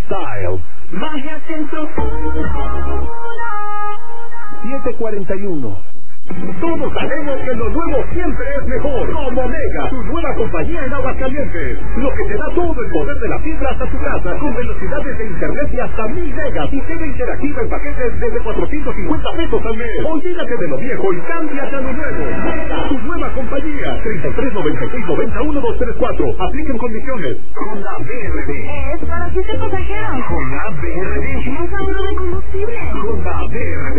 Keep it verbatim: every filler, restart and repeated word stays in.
Style. Magia Centro. siete cuarenta y uno. Todos sabemos que lo nuevo siempre es mejor. Como Mega, tu nueva compañía en Aguascalientes. Lo que te da todo el poder de la fibra hasta tu casa, con velocidades de internet de hasta mil megas y T V interactiva en paquetes desde cuatrocientos cincuenta pesos al mes. Olvídate de lo viejo y cámbiate a lo nuevo. Mega, tu nueva compañía. treinta y tres noventa y seis noventa uno dos tres cuatro. Apliquen condiciones. Con la B R D. Es para siete pasajeros. Con la B R D. Más ahorro de combustible. Con la B R D.